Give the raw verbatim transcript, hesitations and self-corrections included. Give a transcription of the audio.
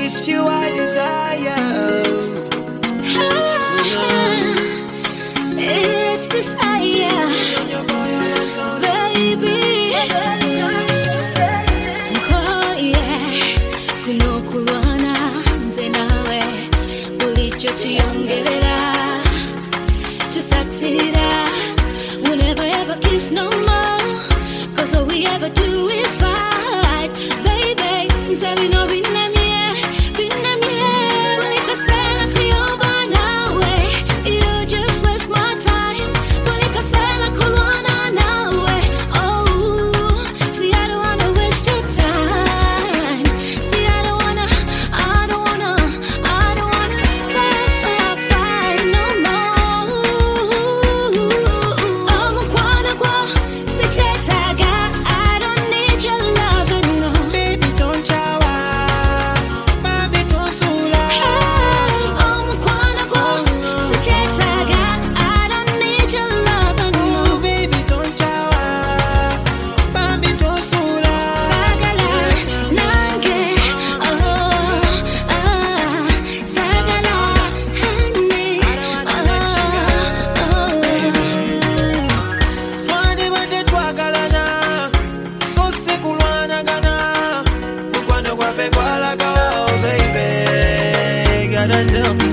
wish you I desire. It's desire, baby. Whenever ever kiss no more, cause all we ever do is fight, baby. Sabi no binamie, binamie. Monica Sena Cleoba nawe, you just waste my time. Monica Sena Colonna nawe, oh. See I don't wanna waste your time. See I don't wanna, I don't wanna, I don't wanna fight, fight, fight no more. Oh, mukwana kwa sichetaga, I don't need your loving, no. Baby, don't shower. Baby, don't sula. Oh, mukwana kwa sichetaga, I don't need your loving, no. Ooh, baby, don't shower. Baby, don't sula. Sagala nange, oh, ah, sagala honey, oh, Twande bade twagalana, so se kulwanagana. Mukwano gwafe gwalaga, oh baby, gotta tell me